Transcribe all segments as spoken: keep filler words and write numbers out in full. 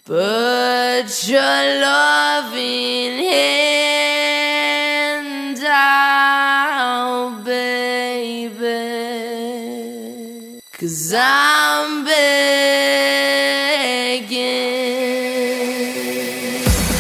Put your loving hand out, baby, 'cause I'm begging.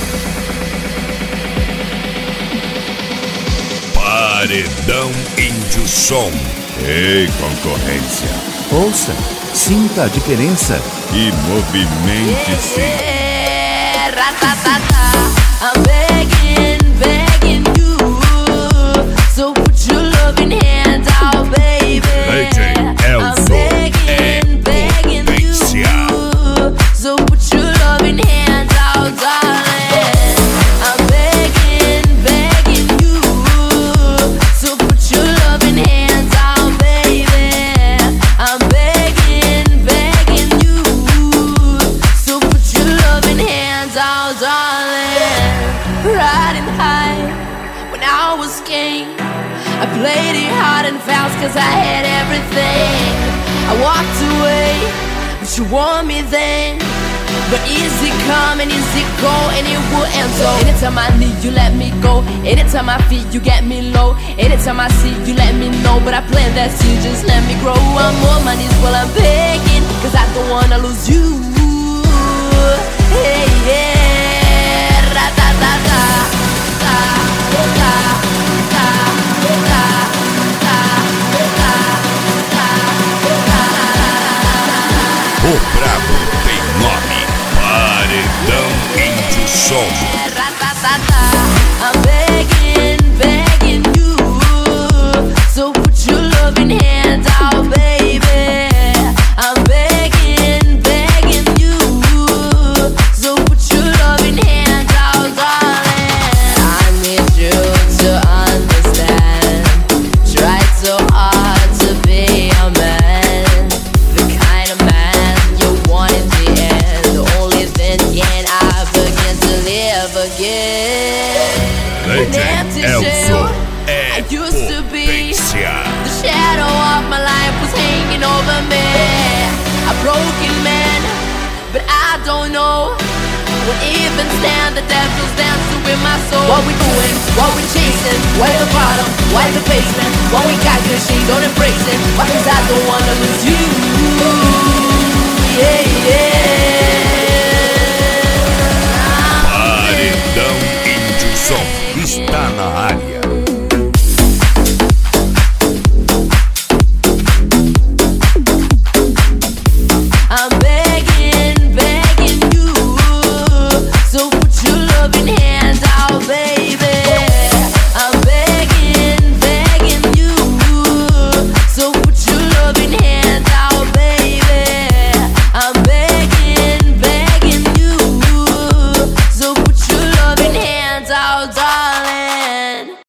Paredão Índio Som. Ei, concorrência, ouça, sinta a diferença e movimente-se. Yeah, ra-ta-ta-ta. I'm begging, begging you, so put your loving hand out, baby. I'm begging, begging you, so put your loving hand out, darling. I'm begging, begging you, so put your loving hands out, baby. I'm begging, begging you, so put your loving hands out, darling. Riding high when I was king, I played it hard and fast 'cause I had everything. I walked away, but you want me then. But easy come and easy go, and it will end so. Anytime I need you, let me go. Anytime I feel you, get me low. Anytime I see you, let me know. But I plant that seed, just let me grow. I'm on my knees while I'm begging, 'cause I don't wanna lose you. Hey, yeah, ra-ta-ta-ta, ta, ta, ta, ta, ta, ta, ta, ta. O brabo tem nome. Paredão Índio Som. I'm begging, begging you, so put your loving hand out, baby. I'm begging, begging you, so put your loving hand out, darling. I need you to understand. Tried so hard to be a man, the kind of man you want in the end. Only then can I begin to live again. An empty shell I used to be. The shadow of my life was hanging over me. A broken man, but I don't know what even stand. The devil's dancing with my soul. What we doing? What we chasing? Why the bottom? Why the basement? What we got good, she don't embrace it. Why? 'Cause I don't wanna lose you. Yeah, yeah. Paredão Índio Som está na área.